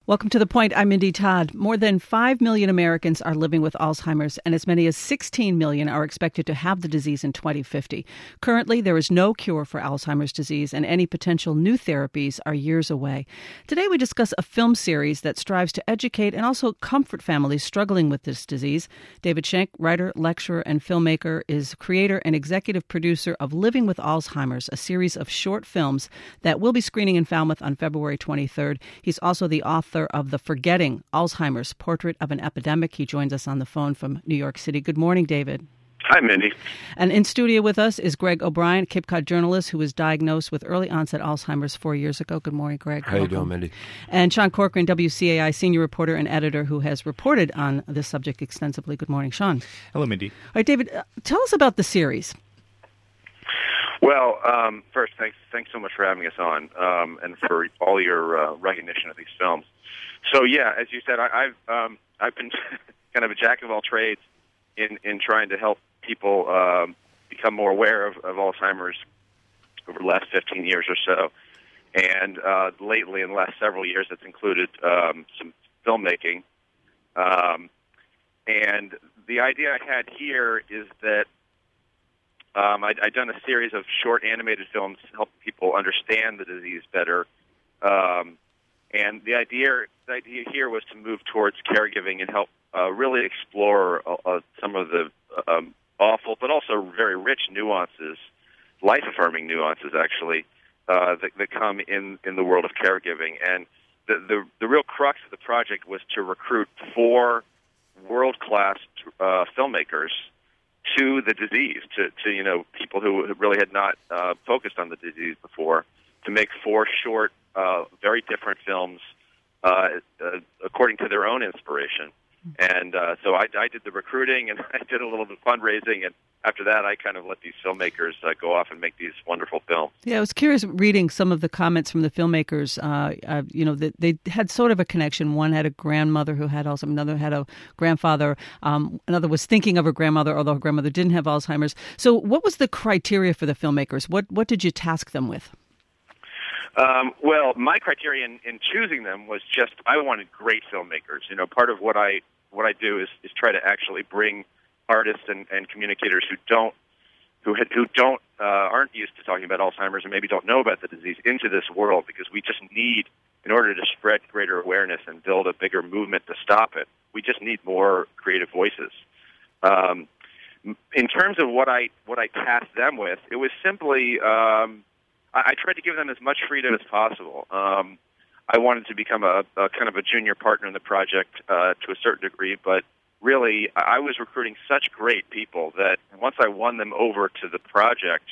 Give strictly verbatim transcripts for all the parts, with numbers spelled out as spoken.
Welcome to The Point. I'm Mindy Todd. More than five million Americans are living with Alzheimer's, and as many as sixteen million are expected to have the disease in twenty fifty. Currently, there is no cure for Alzheimer's disease, and any potential new therapies are years away. Today, we discuss a film series that strives to educate and also comfort families struggling with this disease. David Schenk, writer, lecturer, and filmmaker, is creator and executive producer of Living with Alzheimer's, a series of short films that will be screening in Falmouth on February twenty-third. He's also the author of The Forgetting Alzheimer's, Portrait of an Epidemic. He joins us on the phone from New York City. Good morning, David. Hi, Mindy. And in studio with us is Greg O'Brien, Cape Cod journalist who was diagnosed with early onset Alzheimer's four years ago. Good morning, Greg. How Welcome. you doing, Mindy? And Sean Corcoran, W C A I senior reporter and editor who has reported on this subject extensively. Good morning, Sean. Hello, Mindy. All right, David, uh, tell us about the series. Well, um, first, thanks thanks so much for having us on um, and for all your uh, recognition of these films. So, yeah, as you said, I, I've um, I've been kind of a jack of all trades in, in trying to help people um, become more aware of, of Alzheimer's over the last fifteen years or so. And uh, lately, in the last several years, it's included um, some filmmaking. Um, and the idea I had here is that um, I'd, I'd done a series of short animated films to help people understand the disease better. Um, and the idea, the idea here was to move towards caregiving and help uh, really explore uh, uh, some of the um, awful but also very rich nuances, life-affirming nuances, actually, uh, that, that come in, in the world of caregiving. And the, the, the real crux of the project was to recruit four world-class uh, filmmakers to the disease, to, to you know people who really had not uh, focused on the disease before, to make four short, uh, very different films uh, uh, according to their own inspiration. And uh, so I, I did the recruiting, and I did a little bit of fundraising, and after that, I kind of let these filmmakers uh, go off and make these wonderful films. Yeah, I was curious reading some of the comments from the filmmakers. Uh, uh, you know, that they had sort of a connection. One had a grandmother who had Alzheimer's. Another had a grandfather. Um, another was thinking of her grandmother, although her grandmother didn't have Alzheimer's. So, what was the criteria for the filmmakers? What what did you task them with? Um, well, my criterion in choosing them was just I wanted great filmmakers. You know, part of what I what I do is, is try to actually bring artists and, and communicators who don't who had, who don't uh, aren't used to talking about Alzheimer's and maybe don't know about the disease into this world, because we just need, in order to spread greater awareness and build a bigger movement to stop it, we just need more creative voices. Um, in terms of what I what I tasked them with, it was simply. Um, I tried to give them as much freedom as possible. Um, I wanted to become a, a kind of a junior partner in the project uh, to a certain degree, but really I was recruiting such great people that once I won them over to the project,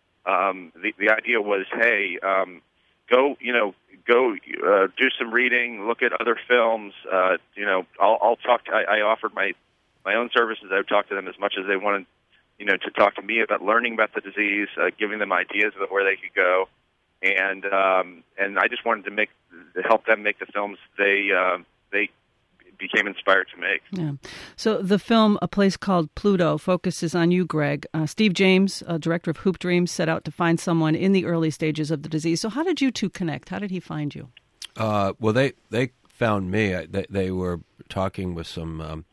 um, the, the idea was, hey, um, go, you know, go uh, do some reading, look at other films. Uh, you know, I'll, I'll talk. To, I, I offered my my own services. I would talk to them as much as they wanted. You know, to talk to me about learning about the disease, uh, giving them ideas about where they could go, and um, and I just wanted to make to help them make the films they uh, they became inspired to make. Yeah. So the film, A Place Called Pluto, focuses on you, Greg. Uh, Steve James, uh, director of Hoop Dreams, set out to find someone in the early stages of the disease. So how did you two connect? How did he find you? Uh, well, they they found me. They, they were talking with some. Um,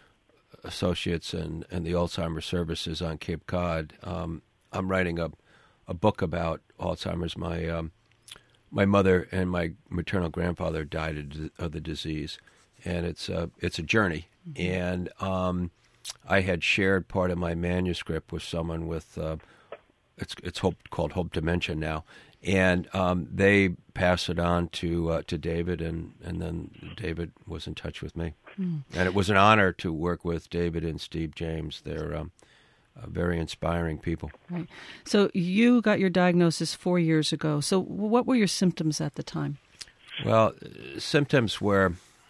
associates and, and the Alzheimer's services on Cape Cod. Um, I'm writing a a book about Alzheimer's. My um, my mother and my maternal grandfather died of the disease, and it's a it's a journey. Mm-hmm. And um, I had shared part of my manuscript with someone with uh, it's it's hope, called Hope Dementia now, and um, they passed it on to uh, to David, and, and then David was in touch with me. Mm. And it was an honor to work with David and Steve James. They're um, uh, very inspiring people. Right. So you got your diagnosis four years ago. So what were your symptoms at the time? Well, uh, symptoms were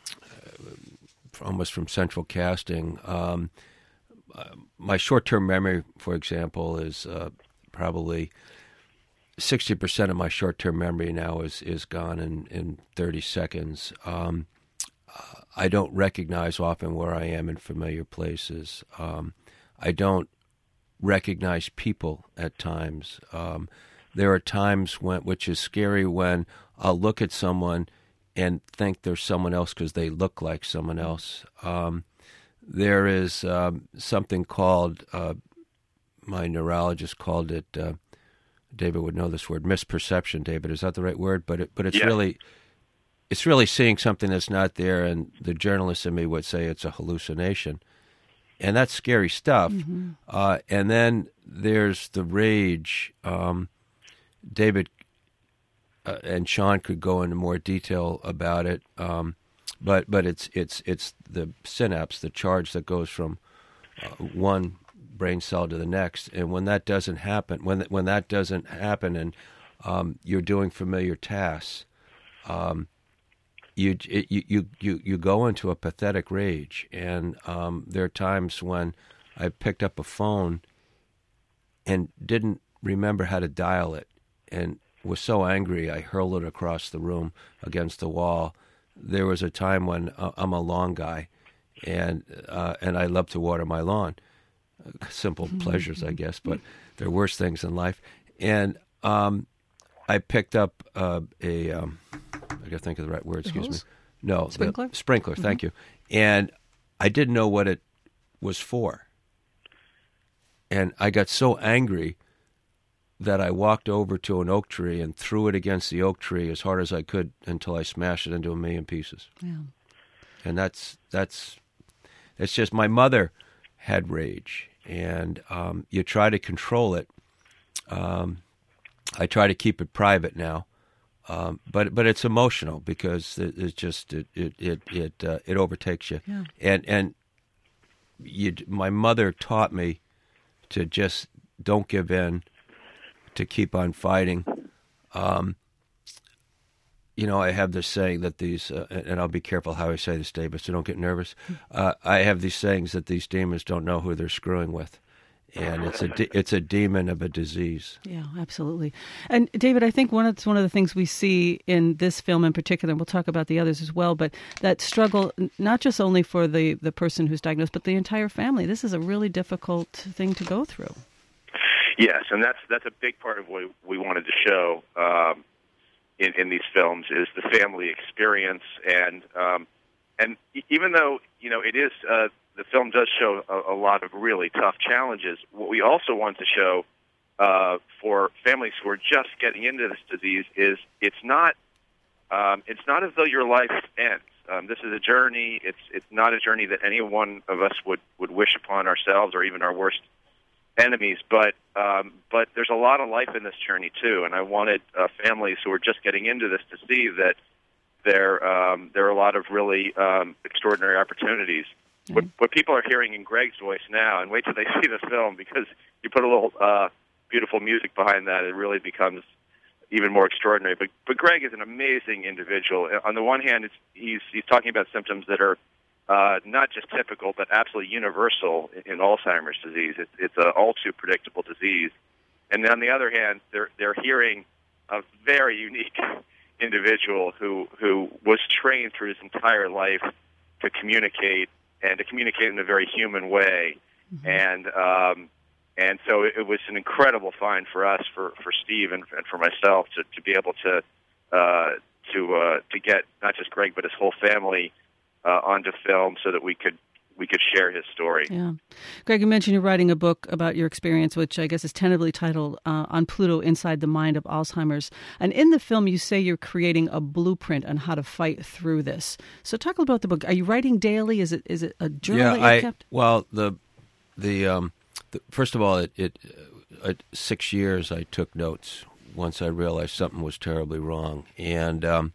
uh, almost from central casting. Um, uh, my short-term memory, for example, is uh, probably sixty percent of my short-term memory now is, is gone in, in thirty seconds. Um, I don't recognize often where I am in familiar places. Um, I don't recognize people at times. Um, there are times when, which is scary, when I'll look at someone and think they're someone else because they look like someone else. Um, there is um, something called, uh, my neurologist called it, uh, David would know this word, misperception. David, is that the right word? But it, but it's yeah. really, it's really seeing something that's not there, and the journalist in me would say it's a hallucination, and that's scary stuff. Mm-hmm. Uh, and then there's the rage. Um, David uh, and Sean could go into more detail about it, um, but but it's it's it's the synapse, the charge that goes from uh, one brain cell to the next, and when that doesn't happen, when when that doesn't happen, and um, you're doing familiar tasks, um, you, it, you you you you go into a pathetic rage. And um, there are times when I picked up a phone and didn't remember how to dial it, and was so angry I hurled it across the room against the wall. There was a time when uh, I'm a lawn guy, and uh, and I love to water my lawn. Simple mm-hmm. pleasures, I guess, but there are worse things in life. And um, I picked up uh, a, um, I got to think of the right word, excuse me. No. Sprinkler? The, sprinkler, mm-hmm. Thank you. And I didn't know what it was for. And I got so angry that I walked over to an oak tree and threw it against the oak tree as hard as I could until I smashed it into a million pieces. Yeah. And that's, that's, it's just, my mother had rage, and um, you try to control it. Um, I try to keep it private now, um, but but it's emotional because it, it's just it it it it, uh, it overtakes you. Yeah. And and you, my mother taught me to just don't give in, to keep on fighting. Um, You know, I have this saying that these, uh, and I'll be careful how I say this, David, so don't get nervous. Uh, I have these sayings that these demons don't know who they're screwing with, and it's a de- it's a demon of a disease. Yeah, absolutely. And David, I think one of one of the things we see in this film in particular, and we'll talk about the others as well, but that struggle not just only for the the person who's diagnosed, but the entire family. This is a really difficult thing to go through. Yes, and that's that's a big part of what we wanted to show. Um, In, in these films is the family experience, and um, and even though you know it is uh, the film does show a, a lot of really tough challenges, what we also want to show uh, for families who are just getting into this disease is it's not um, it's not as though your life ends. Um, this is a journey. It's it's not a journey that any one of us would, would wish upon ourselves or even our worst enemies, but um, but there's a lot of life in this journey too, and I wanted uh, families who are just getting into this to see that there um, there are a lot of really um, extraordinary opportunities. Mm-hmm. What, what people are hearing in Greg's voice now, and wait till they see the film, because you put a little uh, beautiful music behind that, it really becomes even more extraordinary. But but Greg is an amazing individual. On the one hand, it's, he's he's talking about symptoms that are Uh, not just typical, but absolutely universal in, in Alzheimer's disease. It's, it's an all too predictable disease. And on the other hand, they're they're hearing a very unique individual who who was trained through his entire life to communicate and to communicate in a very human way. Mm-hmm. And um, and so it, it was an incredible find for us, for for Steve and, and for myself, to, to be able to uh, to uh, to get not just Greg but his whole family Uh, onto film, so that we could we could share his story. Yeah, Greg, you mentioned you're writing a book about your experience, which I guess is tentatively titled uh, "On Pluto: Inside the Mind of Alzheimer's." And in the film, you say you're creating a blueprint on how to fight through this. So, talk about the book. Are you writing daily? Is it is it a journal yeah, that you I, kept? Well, the the, um, the first of all, it, it uh, six years I took notes once I realized something was terribly wrong, and. Um,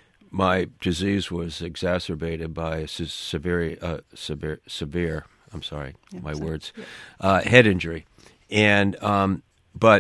My disease was exacerbated by a severe, uh, severe, severe. I'm sorry, yeah, my sorry. words. Yeah. Uh, head injury, and um, but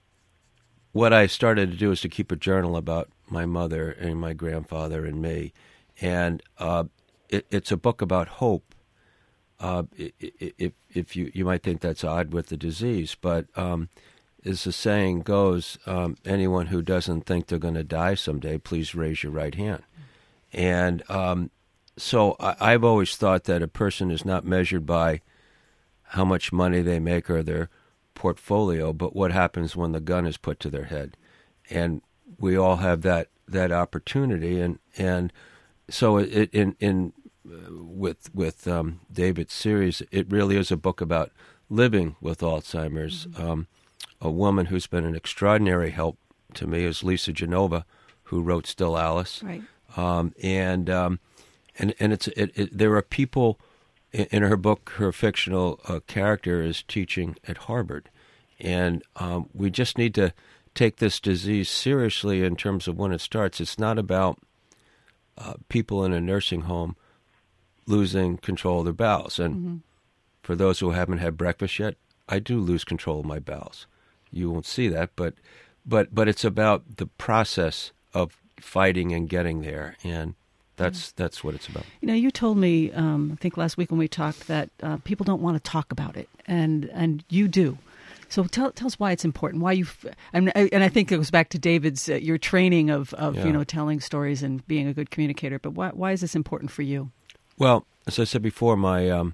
what I started to do is to keep a journal about my mother and my grandfather and me, and uh, it, it's a book about hope. Uh, if if you you might think that's odd with the disease, but um, as the saying goes, um, anyone who doesn't think they're going to die someday, please raise your right hand. And um, so I, I've always thought that a person is not measured by how much money they make or their portfolio, but what happens when the gun is put to their head. And we all have that that opportunity, and and so it, in in uh, with with um, David's series, it really is a book about living with Alzheimer's. Mm-hmm. Um, a woman who's been an extraordinary help to me is Lisa Genova, who wrote Still Alice, right? Um, and um, and and it's it, it, there are people in, in her book. Her fictional uh, character is teaching at Harvard, and um, we just need to take this disease seriously in terms of when it starts. It's not about uh, people in a nursing home losing control of their bowels. And mm-hmm. for those who haven't had breakfast yet, I do lose control of my bowels. You won't see that, but but but it's about the process of fighting and getting there, and that's mm-hmm. that's what it's about. You know, you told me, um, I think last week when we talked, that uh, people don't want to talk about it, and and you do. So tell tell us why it's important. Why you and and I think it goes back to David's uh, your training of, of yeah. you know telling stories and being a good communicator. But why why is this important for you? Well, as I said before, my um,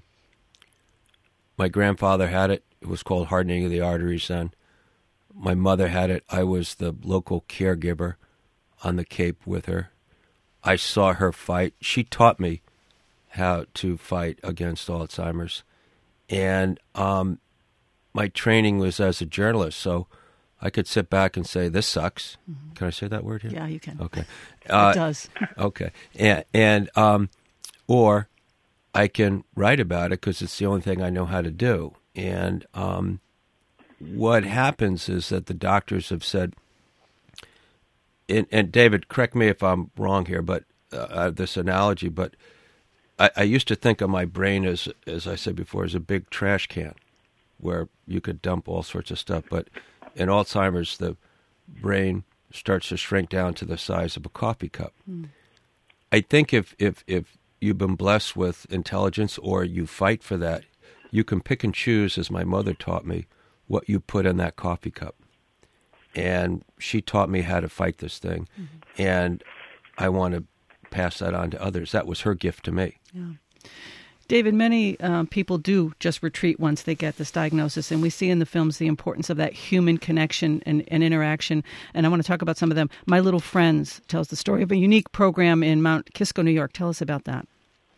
my grandfather had it. It was called hardening of the arteries. Then my mother had it. I was the local caregiver on the Cape with her. I saw her fight. She taught me how to fight against Alzheimer's, and um. my training was as a journalist, so I could sit back and say, this sucks. Mm-hmm. Can I say that word here? Yeah, you can. Okay. Uh, it does. Okay. And, and um, or I can write about it because it's the only thing I know how to do. And um, what happens is that the doctors have said, and, and David, correct me if I'm wrong here, but uh, this analogy, but I, I used to think of my brain as, as I said before, as a big trash can, where you could dump all sorts of stuff. But in Alzheimer's, the brain starts to shrink down to the size of a coffee cup. Mm. I think if, if, if you've been blessed with intelligence or you fight for that, you can pick and choose, as my mother taught me, what you put in that coffee cup. And she taught me how to fight this thing. Mm-hmm. And I want to pass that on to others. That was her gift to me. Yeah. David, many uh, people do just retreat once they get this diagnosis, and we see in the films the importance of that human connection and, and interaction, and I want to talk about some of them. My Little Friends tells the story of a unique program in Mount Kisco, New York. Tell us about that.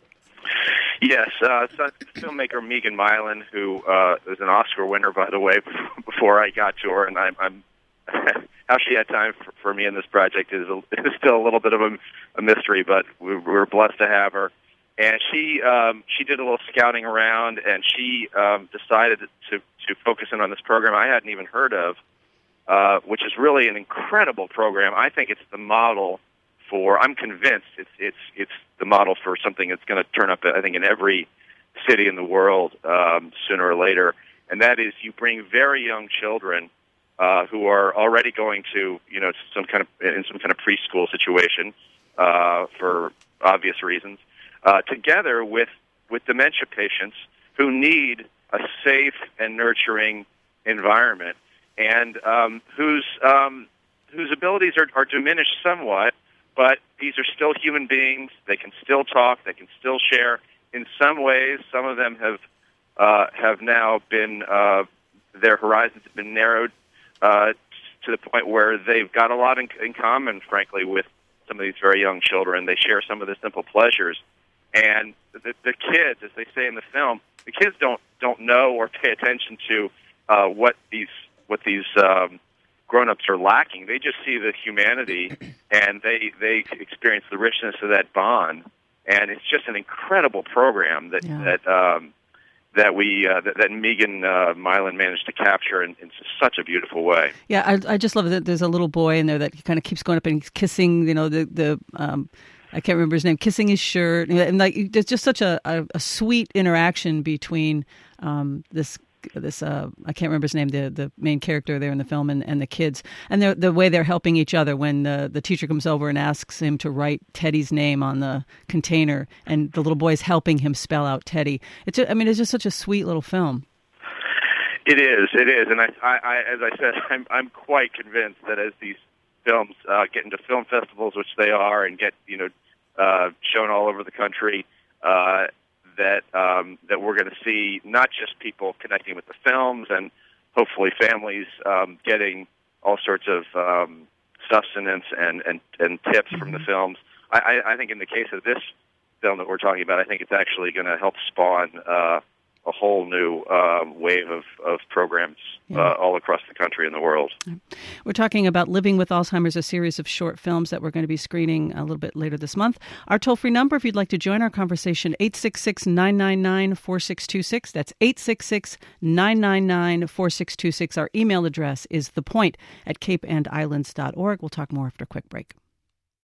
Yes, uh, so filmmaker Megan Milan, who uh, was an Oscar winner, by the way, before I got to her, and I'm, I'm how she had time for, for me in this project is, a, is still a little bit of a, a mystery, but we, we're blessed to have her. And she um, she did a little scouting around, and she um, decided to, to focus in on this program I hadn't even heard of, uh, which is really an incredible program. I think it's the model for. I'm convinced it's it's it's the model for something that's going to turn up, I think, in every city in the world um, sooner or later. And that is, you bring very young children uh, who are already going to, you know, some kind of in some kind of preschool situation uh, for obvious reasons. Uh, together with, with dementia patients who need a safe and nurturing environment, and um, whose um, whose abilities are, are diminished somewhat, but these are still human beings. They can still talk. They can still share. In some ways, some of them have uh, have now been uh, their horizons have been narrowed uh, to the point where they've got a lot in, in common, frankly, with some of these very young children. They share some of the simple pleasures. And the, the kids, as they say in the film, the kids don't don't know or pay attention to uh, what these what these um, grown-ups are lacking. They just see the humanity, and they they experience the richness of that bond. And it's just an incredible program that yeah. that um, that we uh, that, that Megan uh, Milan managed to capture in, in such a beautiful way. Yeah, I, I just love that there's a little boy in there that kind of keeps going up and he's kissing, you know, the the. Um, I can't remember his name, kissing his shirt. And like, there's just such a, a, a sweet interaction between um, this, this uh, I can't remember his name, the, the main character there in the film, and, and the kids. And the, the way they're helping each other when the, the teacher comes over and asks him to write Teddy's name on the container, and the little boy's helping him spell out Teddy. It's just, I mean, it's just such a sweet little film. It is, it is. And I, I, I as I said, I'm, I'm quite convinced that as these films uh, get into film festivals, which they are, and get, you know, uh, shown all over the country, uh, that um, that we're going to see not just people connecting with the films, and hopefully families um, getting all sorts of um, sustenance and, and, and tips mm-hmm. from the films. I, I think in the case of this film that we're talking about, I think it's actually going to help spawn uh, a whole new uh, wave of, of programs yeah. uh, all across the country and the world. We're talking about Living with Alzheimer's, a series of short films that we're going to be screening a little bit later this month. Our toll-free number, if you'd like to join our conversation, eight six six, nine nine nine, four six two six. That's eight six six, nine nine nine, four six two six. Our email address is thepoint at cape and islands dot org. We'll talk more after a quick break.